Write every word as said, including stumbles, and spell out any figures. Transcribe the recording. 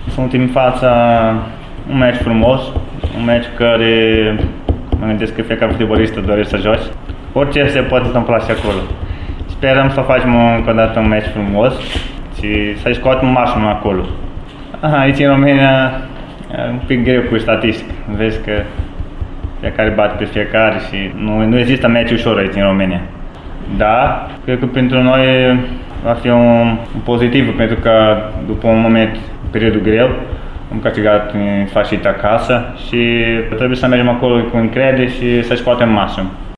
Suntem în fața un meci frumos, un meci care mă gândesc că fiecare fotbalist dorește să joci. Orice se poate întâmpla și acolo. Sperăm să facem încă o dată un meci frumos și să-i scoatem maximum acolo. Aici în România e un pic greu cu statistică. Vezi că fiecare bate pe fiecare și nu, nu există meci ușor aici în România. Da, cred că pentru noi va fi un, un pozitiv, pentru că după un moment, un perioadă greu, am câștigat în fașit acasă și trebuie să mergem acolo cu încredere și să scoatem maxim.